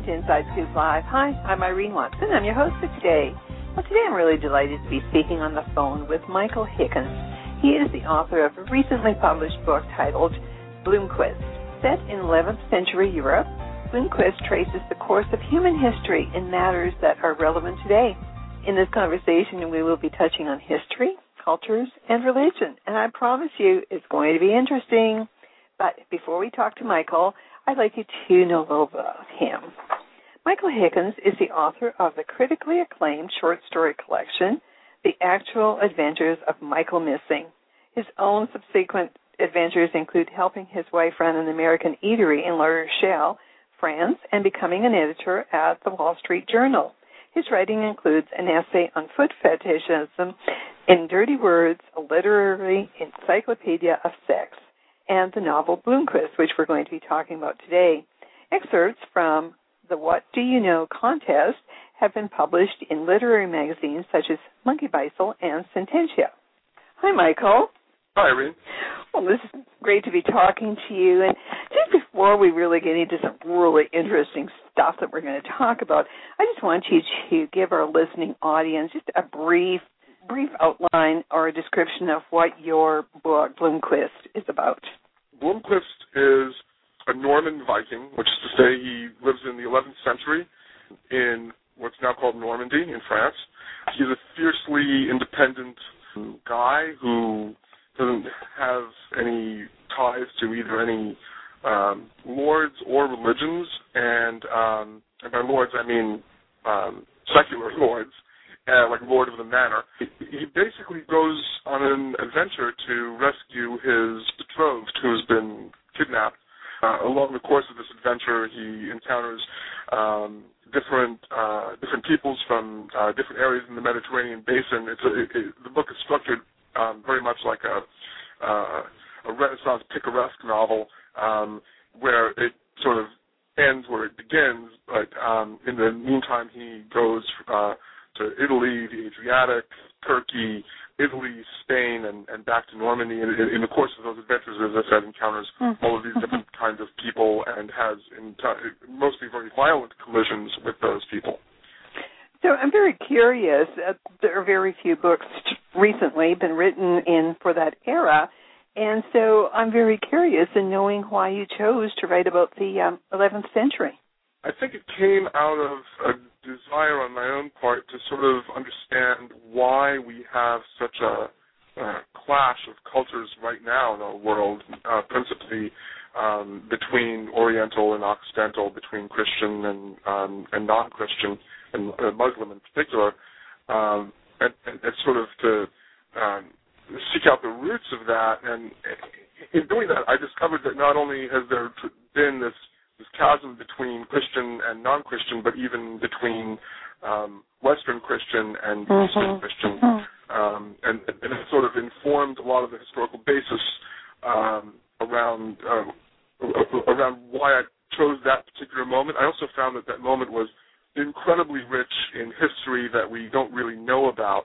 welcome to Inside Scoop Live. Hi, I'm Irene Watson. I'm your host for today. Well, today I'm really delighted to be speaking on the phone with Michael Hickens. He is the author of a recently published book titled Bloomquist. Set in 11th century Europe, Bloomquist traces the course of human history in matters that are relevant today. In this conversation, we will be touching on history, cultures, and religion, and I promise you it's going to be interesting. But before we talk to Michael, I'd like you to know a little bit about him. Michael Hickens is the author of the critically acclaimed short story collection, The Actual Adventures of Michael Missing. His own subsequent adventures include helping his wife run an American eatery in La Rochelle, France, and becoming an editor at the Wall Street Journal. His writing includes an essay on foot fetishism in Dirty Words, a literary encyclopedia of sex, and the novel Bloomquist, which we're going to be talking about today. Excerpts from the What Do You Know contest have been published in literary magazines such as Monkey Bicycle and Sententia. Hi, Michael. Hi, Irene. Well, this is great to be talking to you. And just before we really get into some really interesting stuff that we're going to talk about, I just want you to give our listening audience just a brief outline or a description of what your book, Bloomquist, is about. Bloomquist is a Norman Viking, which is to say he lives in the 11th century in what's now called Normandy in France. He's a fiercely independent guy who doesn't have any ties to either any lords or religions, and by lords I mean secular lords, like Lord of the Manor. He basically goes on an adventure to rescue his betrothed who's been kidnapped. Along the course of this adventure, he encounters different peoples from different areas in the Mediterranean basin. The book is structured very much like a Renaissance picaresque novel, where it sort of ends where it begins, but in the meantime he goes to Italy, the Adriatic, Turkey, Italy, Spain, and back to Normandy. And in the course of those adventures, as I said, encounters all of these different kinds of people and has mostly very violent collisions with those people. So I'm very curious. There are very few books recently been written in for that era, and so I'm very curious in knowing why you chose to write about the 11th century. I think it came out of a desire on my own part to sort of understand why we have such a clash of cultures right now in our world, principally between Oriental and Occidental, between Christian and non-Christian, and Muslim in particular, and sort of to seek out the roots of that. And in doing that, I discovered that not only has there been this chasm between Christian and non-Christian, but even between Western Christian and Eastern Christian, and it sort of informed a lot of the historical basis around why I chose that particular moment. I also found that moment was incredibly rich in history that we don't really know about.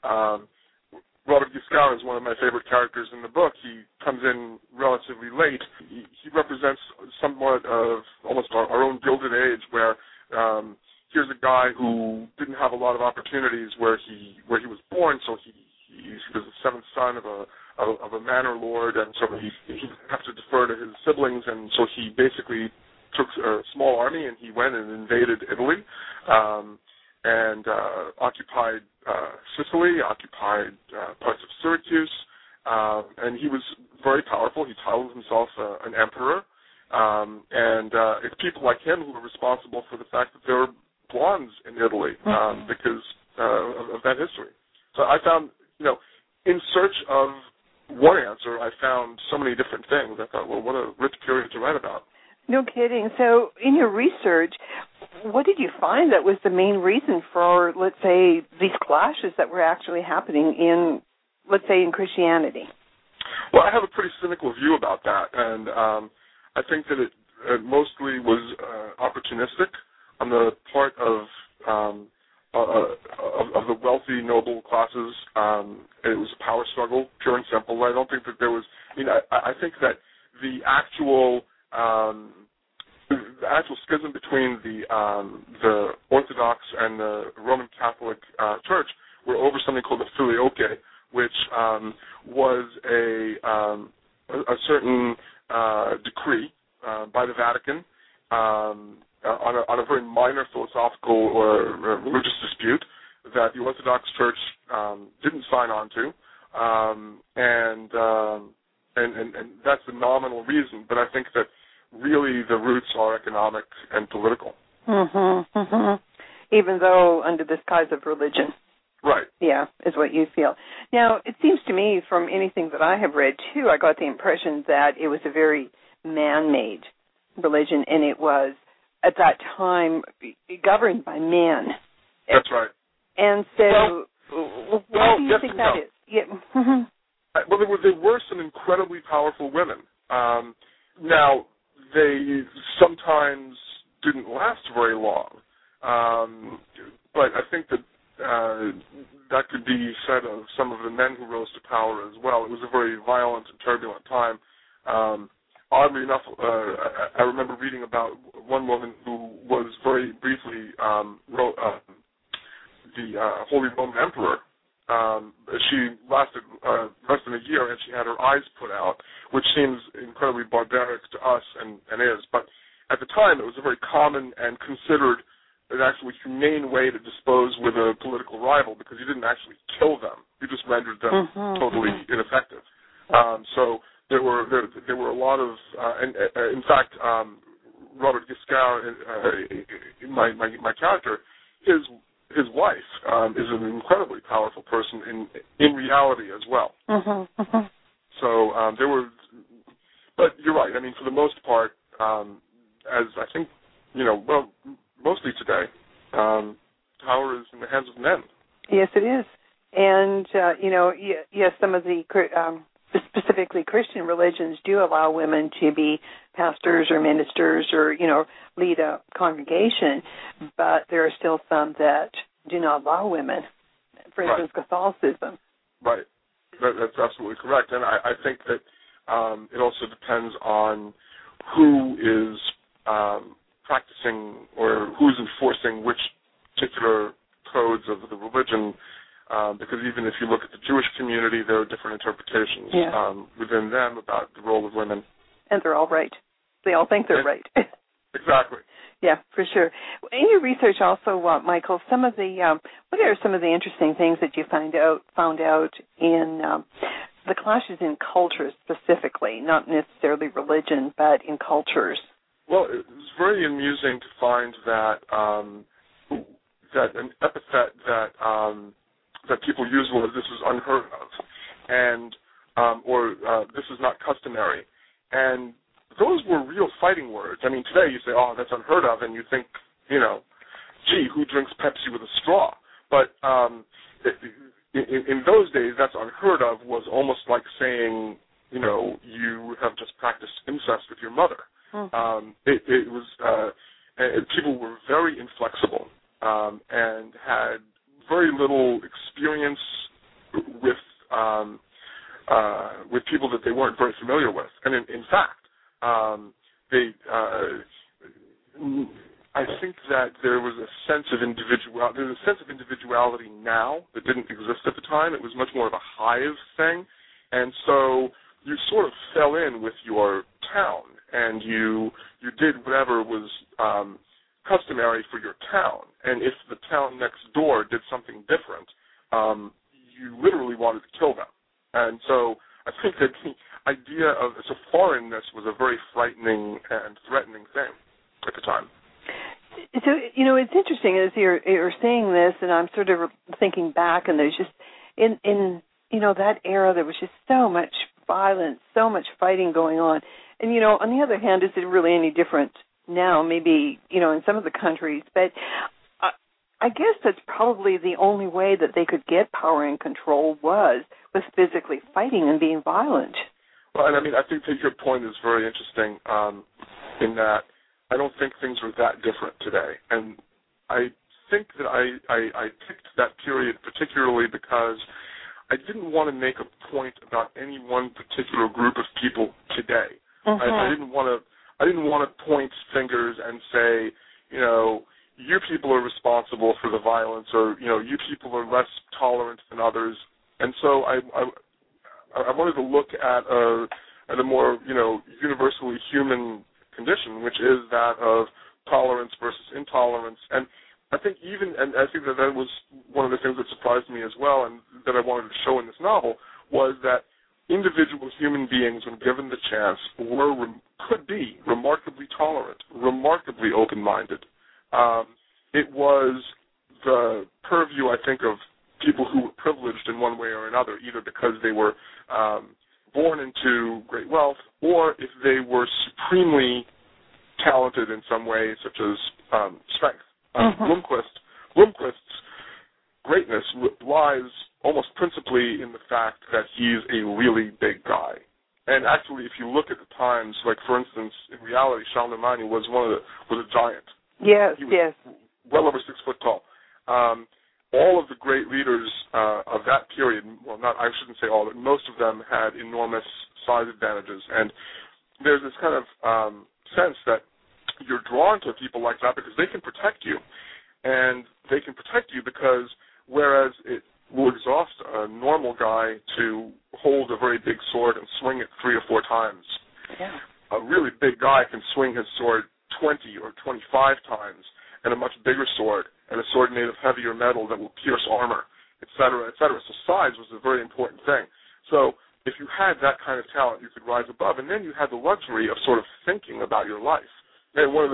Robert Guiscard is one of my favorite characters in the book. He comes in relatively late. He represents somewhat of almost our own Gilded Age, where here's a guy who didn't have a lot of opportunities where he was born, so he was the seventh son of a manor lord, and so he had to defer to his siblings, and so he basically took a small army and he went and invaded Italy. And occupied Sicily, occupied parts of Syracuse, and he was very powerful. He titled himself an emperor, and it's people like him who are responsible for the fact that there are blondes in Italy because of that history. So I found, in search of one answer, I found so many different things. I thought, well, what a rich period to write about. No kidding. So in your research, what did you find that was the main reason for, let's say, these clashes that were actually happening in, let's say, in Christianity? Well, I have a pretty cynical view about that, and I think that it mostly was opportunistic on the part of the wealthy, noble classes. It was a power struggle, pure and simple. I don't think that there was, I think that the actual the actual schism between the Orthodox and the Roman Catholic Church were over something called the Filioque, which was a certain decree by the Vatican on a very minor philosophical or religious dispute that the Orthodox Church didn't sign on to, and that's the nominal reason. But I think that really the roots are economic and political. Mm-hmm, mm-hmm. Even though under the skies of religion. Right. Yeah, is what you feel. Now, it seems to me from anything that I have read, too, I got the impression that it was a very man-made religion, and it was, at that time, governed by men. That's right. And so, why do you think that is? Yeah. Mm-hmm. Well, there were some incredibly powerful women. Now, they sometimes didn't last very long, but I think that that could be said of some of the men who rose to power as well. It was a very violent and turbulent time. Oddly enough, I remember reading about one woman who was very briefly the Holy Roman Emperor. She lasted less than a year, and she had her eyes put out, which seems incredibly barbaric to us, and is. But at the time, it was a very common and considered an actually humane way to dispose with a political rival, because you didn't actually kill them; you just rendered them totally ineffective. So there were a lot of, and in fact, Robert Guiscard, my character, his wife is an incredibly powerful person in reality as well. So there were, but you're right. I mean, for the most part, as I think, mostly today, power is in the hands of men. Yes, it is. And, yes, some of the specifically Christian religions do allow women to be pastors or ministers or, lead a congregation, but there are still some that do not allow women, for instance, Catholicism. Right. That's absolutely correct. And I think that it also depends on who is practicing or who's enforcing which particular codes of the religion, because even if you look at the Jewish community, there are different interpretations within them about the role of women. And they're all right. They all think they're right. Exactly. Yeah, for sure. In your research also, Michael, some of the what are some of the interesting things that you found out in the clashes in cultures specifically, not necessarily religion, but in cultures? Well, it was very amusing to find that that an epithet that people use was "this is unheard of," and or "this is not customary," and those were real fighting words. I mean, today you say, "Oh, that's unheard of," and you think, gee, who drinks Pepsi with a straw? But in those days, that's unheard of was almost like saying, you have just practiced incest with your mother. It was people were very inflexible and had very little experience with people that they weren't very familiar with, and in fact, I think that there was a sense of individuality. There's a sense of individuality now that didn't exist at the time. It was much more of a hive thing, and so you sort of fell in with your town, and you did whatever was customary for your town. And if the town next door did something different, you literally wanted to kill them. And so I think that the idea of foreignness was a very frightening and threatening thing at the time. So, it's interesting as you're saying this, and I'm sort of thinking back, and there's just, in that era, there was just so much violence, so much fighting going on. And, on the other hand, is it really any different now? Maybe, in some of the countries. But I guess that's probably the only way that they could get power and control was physically fighting and being violent. Well, and I mean, I think that your point is very interesting in that I don't think things are that different today. And I think that I picked that period particularly because I didn't want to make a point about any one particular group of people today. I didn't want I didn't want to point fingers and say, you know, you people are responsible for the violence, or, you know, you people are less tolerant than others. And so I wanted to look at a more, you know, universally human condition, which is that of tolerance versus intolerance. And I think I think that was one of the things that surprised me as well, and that I wanted to show in this novel, was that individual human beings, when given the chance, could be remarkably tolerant, remarkably open-minded. It was the purview, I think, of people who were privileged in one way or another, either because they were born into great wealth, or if they were supremely talented in some way, such as strength. Blomquist's greatness lies almost principally in the fact that he's a really big guy. And actually, if you look at the times, like, for instance, in reality, Charlemagne was a giant. Yes, he was well over 6 foot tall. All of the great leaders of that period, well, I shouldn't say all, but most of them had enormous size advantages. And there's this kind of sense that you're drawn to people like that because they can protect you. And they can protect you because whereas it will exhaust a normal guy to hold a very big sword and swing it 3 or 4 times, a really big guy can swing his sword 20 or 25 times, and a much bigger sword, and a sword made of heavier metal that will pierce armor, et cetera, et cetera. So size was a very important thing. So if you had that kind of talent, you could rise above, and then you had the luxury of sort of thinking about your life. And one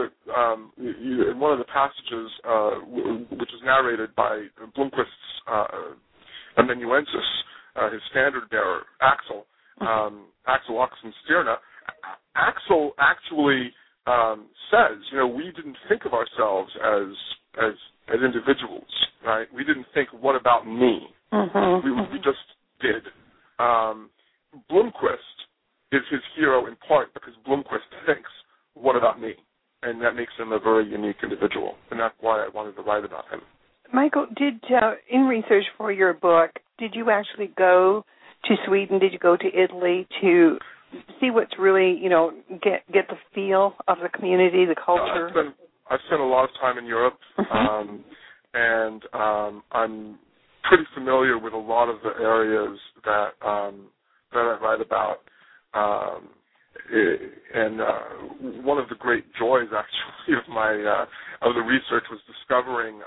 of the passages, which is narrated by Blomquist's amanuensis, his standard bearer, Axel Oxenstierna, Axel actually says, you know, we didn't think of ourselves as individuals, right? We didn't think, what about me? We just did. Blomquist is his hero in part because Blomquist thinks, what about me? And that makes him a very unique individual, and that's why I wanted to write about him. Michael, in research for your book, did you actually go to Sweden? Did you go to Italy to see what's really, you know, get the feel of the community, the culture? I've spent a lot of time in Europe, and I'm pretty familiar with a lot of the areas that I write about. And one of the great joys, actually, of the research was discovering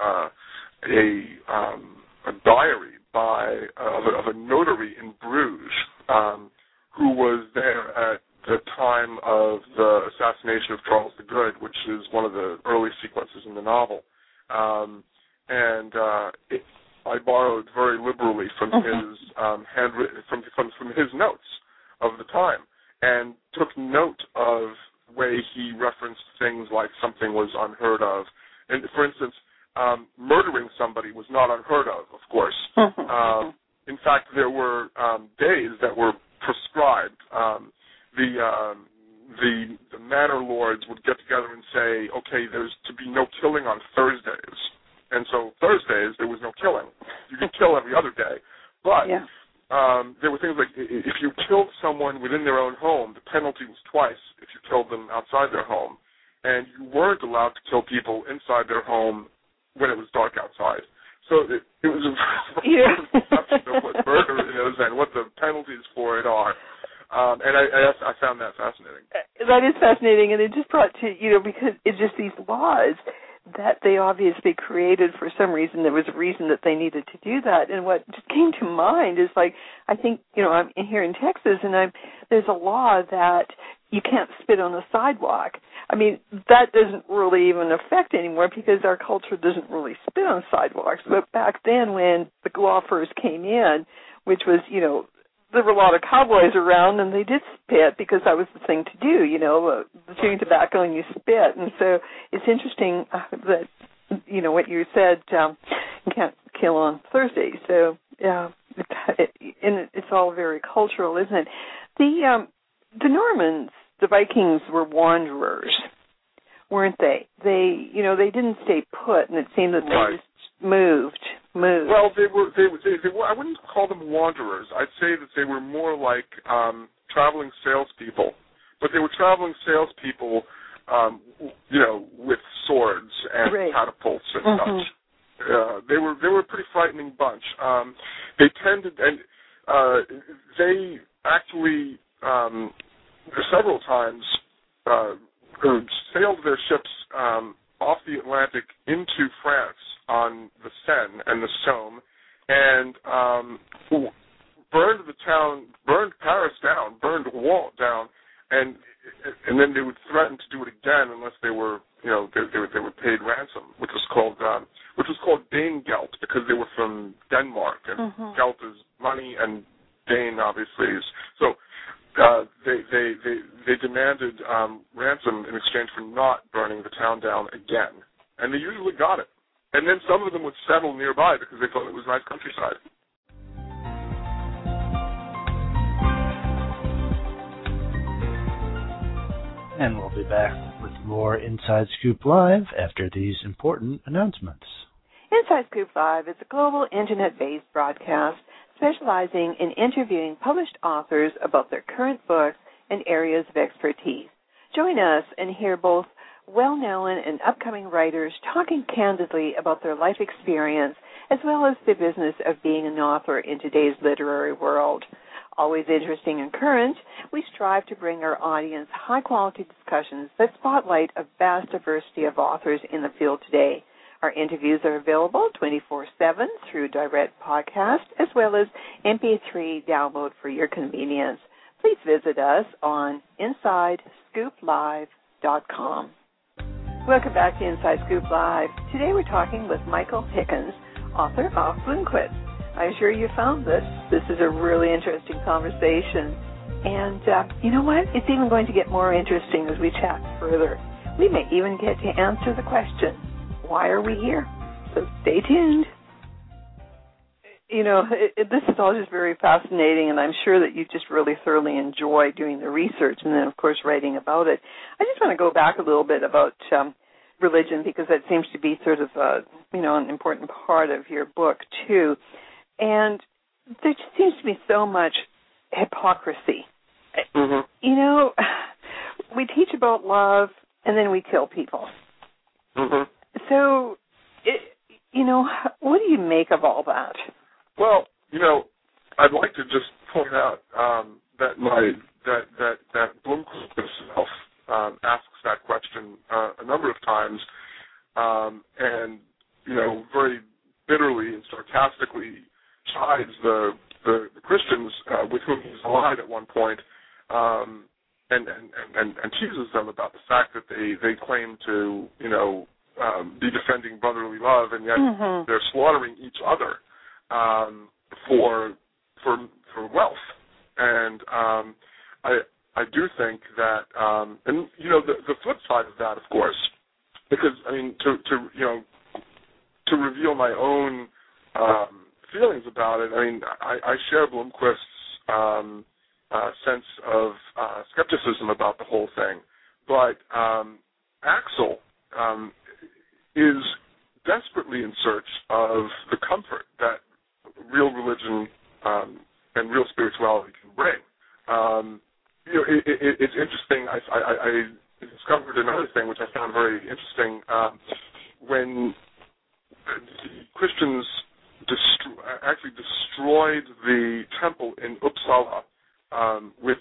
a diary of a notary in Bruges who was there at the time of the assassination of Charles the Good, which is one of the early sequences in the novel. I borrowed very liberally from his handwritten from his notes of the time, and took note of the way he referenced things like something was unheard of. And, for instance, murdering somebody was not unheard of course. In fact, there were days that were prescribed. The manor lords would get together and say, okay, there's to be no killing on Thursdays. And so Thursdays, there was no killing. You could kill every other day. But there were things like if you killed someone within their own home, the penalty was twice if you killed them outside their home. And you weren't allowed to kill people inside their home when it was dark outside. So it was a perception of what murder is and what the penalties for it are. And I found that fascinating. That is fascinating, and it just brought to, you know, because it's just these laws that they obviously created for some reason. There was a reason that they needed to do that. And what just came to mind is, like, I think, you know, I'm here in Texas, and there's a law that you can't spit on the sidewalk. I mean, that doesn't really even affect anymore because our culture doesn't really spit on sidewalks. But back then when the law first came in, which was, you know, there were a lot of cowboys around, and they did spit because that was the thing to do, you know, chewing tobacco and you spit. And so it's interesting that, you know, what you said, you can't kill on Thursday. So, and it's all very cultural, isn't it? The Normans, the Vikings, were wanderers, weren't they? They, you know, they didn't stay put, and it seemed that they just moved. Well, they were. I wouldn't call them wanderers. I'd say that they were more like traveling salespeople, but they were traveling salespeople, with swords and catapults and such. They were a pretty frightening bunch. They tended, and they actually several times sailed their ships off the Atlantic into France on the Seine and the Somme, and burned Paris down, burned Rouen down, and then they would threaten to do it again unless they were, they were paid ransom, which was called Danegeld, because they were from Denmark, and geld is money, and Dane obviously is so. They demanded ransom in exchange for not burning the town down again, and they usually got it. And then some of them would settle nearby because they thought it was nice countryside. And we'll be back with more Inside Scoop Live after these important announcements. Inside Scoop Live is a global internet-based broadcast specializing in interviewing published authors about their current books and areas of expertise. Join us and hear both well-known and upcoming writers talking candidly about their life experience as well as the business of being an author in today's literary world. Always interesting and current, we strive to bring our audience high-quality discussions that spotlight a vast diversity of authors in the field today. Our interviews are available 24/7 through direct podcast as well as MP3 download for your convenience. Please visit us on InsideScoopLive.com. Welcome back to Inside Scoop Live. Today we're talking with Michael Hickens, author of Bloomquist. I'm sure you found this. This is a really interesting conversation. And you know what? It's even going to get more interesting as we chat further. We may even get to answer the question, why are we here? So stay tuned. This is all just very fascinating, and I'm sure that you just really thoroughly enjoy doing the research and then, of course, writing about it. I just want to go back a little bit about religion because that seems to be sort of, an important part of your book, too. And there just seems to be so much hypocrisy. Mm-hmm. We teach about love, and then we kill people. Mm-hmm. So, what do you make of all that? Well, I'd like to just point out that that Bloomquist himself asks that question a number of times, and very bitterly and sarcastically chides the Christians with whom he's allied at one point, and teases them about the fact that they claim to be defending brotherly love, and yet they're slaughtering each other for wealth. And I do think that, and the flip side of that, of course, because to reveal my own feelings about it, I share Bloomquist's sense of skepticism about the whole thing, but Axel is desperately in search of the comfort that real religion and real spirituality can bring. It's interesting. I discovered another thing which I found very interesting. When Christians actually destroyed the temple in Uppsala, which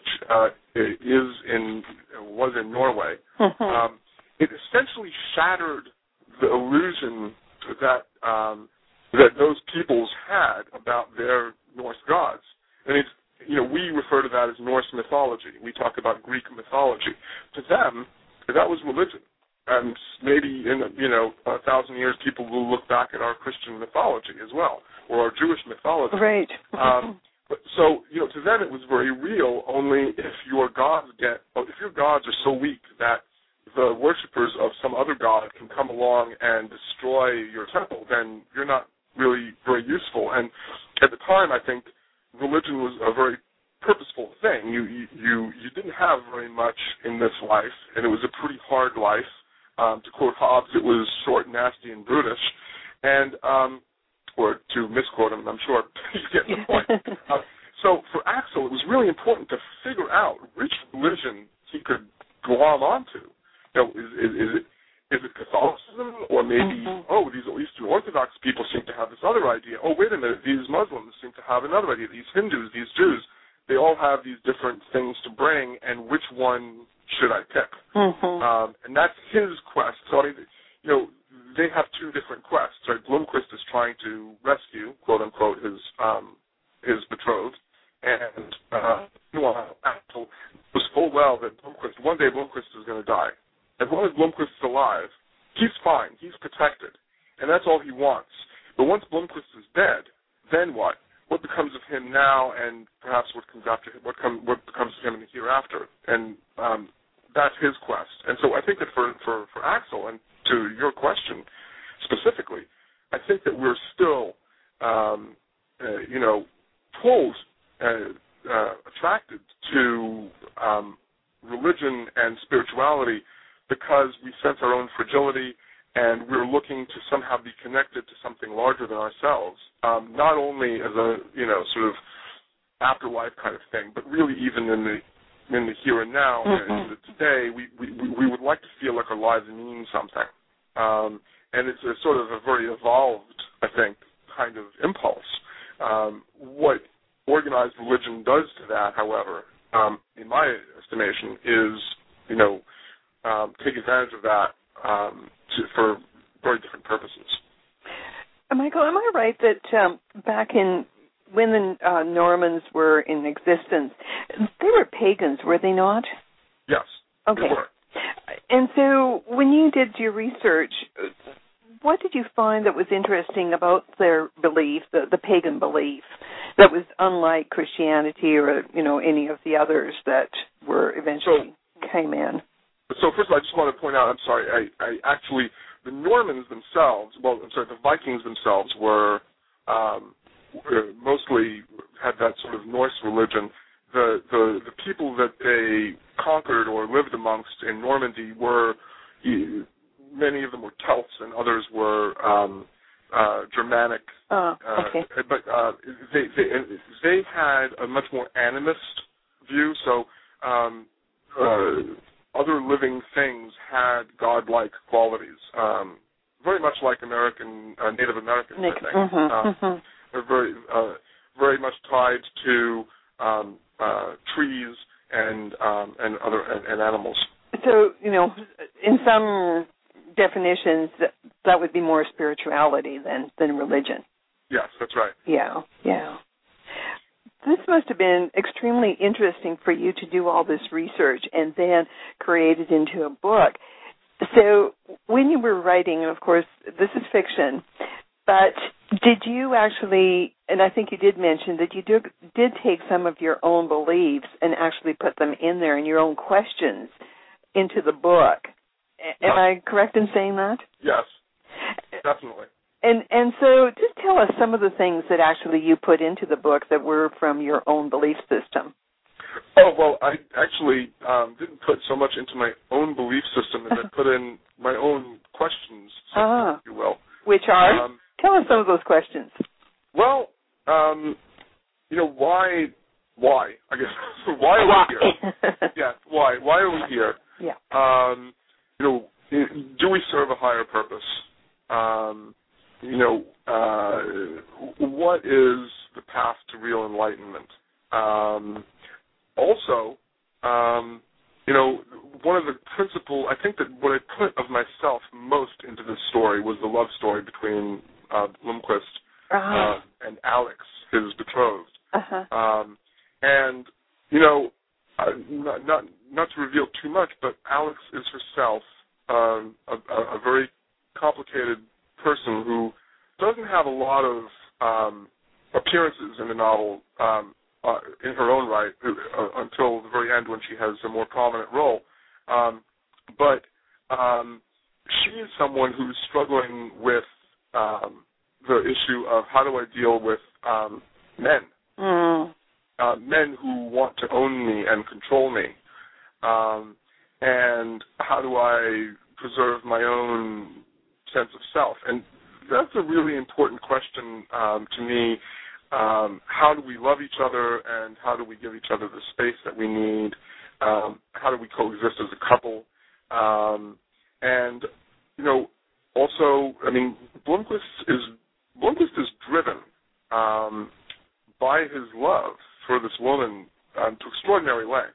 was in Norway, it essentially shattered the illusion that those peoples had about their Norse gods. And we refer to that as Norse mythology. We talk about Greek mythology. To them, that was religion. And maybe in 1,000 years, people will look back at our Christian mythology as well, or our Jewish mythology. Right. So to them it was very real. Only if your gods are so weak that the worshippers of some other god can come along and destroy your temple, then you're not really very useful. And at the time, I think religion was a very purposeful thing. You didn't have very much in this life, and it was a pretty hard life. To quote Hobbes, it was short, nasty, and brutish. And or to misquote him, I'm sure you get the point. So for Axel, it was really important to figure out which religion he could glom onto. Is it Catholicism, or maybe, these Eastern Orthodox people seem to have this other idea. Oh, wait a minute, these Muslims seem to have another idea. These Hindus, these Jews, they all have these different things to bring, and which one should I pick? And that's his quest. So, they have two different quests. Right? Blomquist is trying to rescue, quote unquote, his betrothed, and meanwhile, Axel was full well that one day Blomquist is going to die. As long as Blomquist is alive, he's fine. He's protected, and that's all he wants. But once Blomquist is dead, then what? What becomes of him now, and perhaps what comes after him? What becomes of him in the hereafter? And that's his quest. And so I think that for Axel, and to your question specifically, I think that we're still, pulled, attracted to religion and spirituality because we sense our own fragility, and we're looking to somehow be connected to something larger than ourselves, not only as a sort of afterlife kind of thing, but really even in the here and now, and today, we would like to feel like our lives mean something, and it's a sort of a very evolved, I think, kind of impulse. What organized religion does to that, however, in my estimation, is take advantage of that for very different purposes. Michael, am I right that back when the Normans were in existence, they were pagans, were they not? Yes, okay. They were. And so when you did your research, what did you find that was interesting about their belief, the pagan belief, that was unlike Christianity or, any of the others that were eventually came in? So first of all, I just want to point out, I'm sorry, I actually, the Normans themselves, the Vikings themselves were mostly had that sort of Norse religion. The people that they conquered or lived amongst in Normandy were, many of them were Celts and others were Germanic. Okay. But they had a much more animist view, so other living things had godlike qualities, very much like Native Americans, I think. They're very much tied to trees and animals. So, in some definitions, that would be more spirituality than religion. Yes, that's right. Yeah. This must have been extremely interesting for you to do all this research and then create it into a book. So when you were writing, and of course this is fiction, but did you actually, and I think you did mention that you did take some of your own beliefs and actually put them in there and your own questions into the book. Am I correct in saying that? Yes, definitely. And so just tell us some of the things that actually you put into the book that were from your own belief system. Oh, well, I actually didn't put so much into my own belief system as I put in my own questions, if you will. Which are? Tell us some of those questions. Well, why? I guess, why are we here? Yeah, why? Why are we here? Yeah. Do we serve a higher purpose? What is the path to real enlightenment? Also, one of the principal, I think that what I put of myself most into this story was the love story between Blomquist and Alex, his betrothed. And, not to reveal too much, but Alex is herself a very complicated person who doesn't have a lot of appearances in the novel in her own right until the very end when she has a more prominent role. But she is someone who's struggling with the issue of how do I deal with men, men who want to own me and control me, and how do I preserve my own sense of self. And that's a really important question to me. How do we love each other, and how do we give each other the space that we need how do we coexist as a couple, and also, I mean, Blomquist is driven by his love for this woman to extraordinary lengths,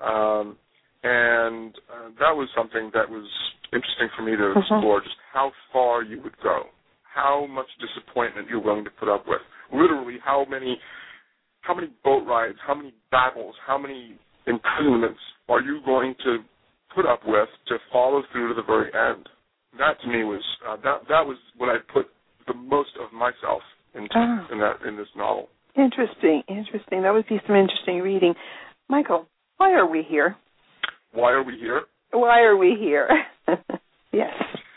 and that was something that was interesting for me to explore, just how far you would go, how much disappointment you're willing to put up with. Literally, how many boat rides, how many battles, how many imprisonments are you going to put up with to follow through to the very end? That to me was that was when I put the most of myself into in this novel. Interesting. That would be some interesting reading. Michael, why are we here? Why are we here? Why are we here? Yes.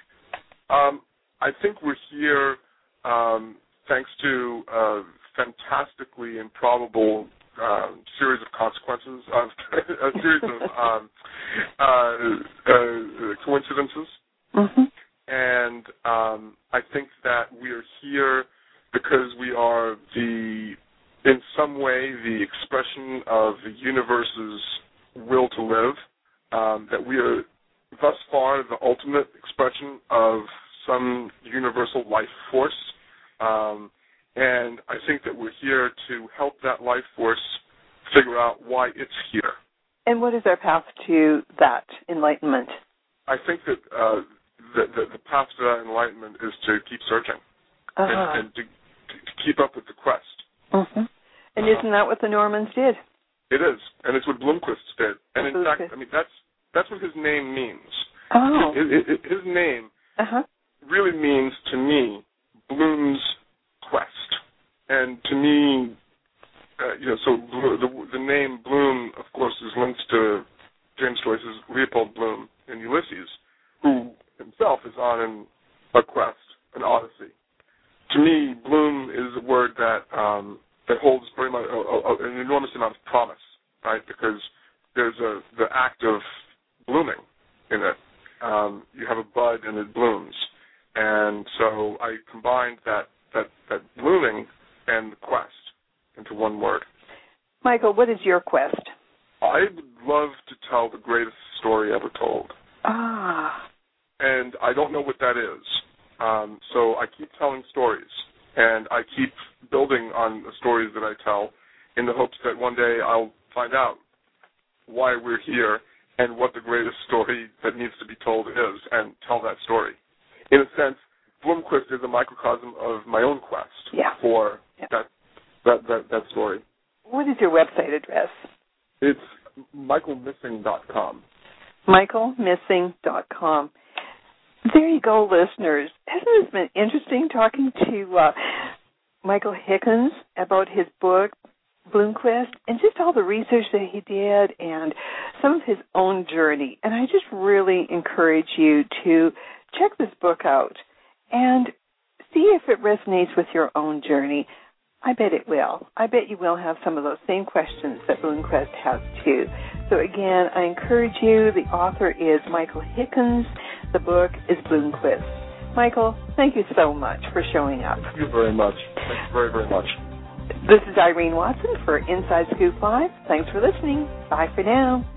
I think we're here thanks to a fantastically improbable series of consequences, a series of coincidences. Mm-hmm. And I think that we are here because we are in some way, the expression of the universe's will to live, that we are thus far the ultimate expression of some universal life force. And I think that we're here to help that life force figure out why it's here. And what is our path to that enlightenment? I think that the path to that enlightenment is to keep searching and to keep up with the quest. Mm-hmm. And isn't that what the Normans did? It is, and it's what Blomquist did. And in fact, I mean, that's what his name means. Oh. His name really means, to me, Bloom's quest. And to me, so the name Bloom, of course, is linked to James Joyce's Leopold Bloom in Ulysses, who himself is on a quest, an odyssey. To me, bloom is a word that holds very much an enormous amount of promise, right? Because there's the act of blooming in it. You have a bud and it blooms, and so I combined that blooming and the quest into one word. Michael, what is your quest? I would love to tell the greatest story ever told. And I don't know what that is. So I keep telling stories, and I keep building on the stories that I tell in the hopes that one day I'll find out why we're here and what the greatest story that needs to be told is, and tell that story. In a sense, Blomquist is a microcosm of my own quest for that story. What is your website address? It's michaelmissing.com. michaelmissing.com. There you go, listeners. Hasn't it been interesting talking to Michael Hickens about his book, Blomquist, and just all the research that he did and some of his own journey. And I just really encourage you to check this book out and see if it resonates with your own journey. I bet it will. I bet you will have some of those same questions that Blomquist has too. So again, I encourage you. The author is Michael Hickens. The book is Blomquist. Michael, thank you so much for showing up. Thank you very much. Thank you very, very much. This is Irene Watson for Inside Scoop Live. Thanks for listening. Bye for now.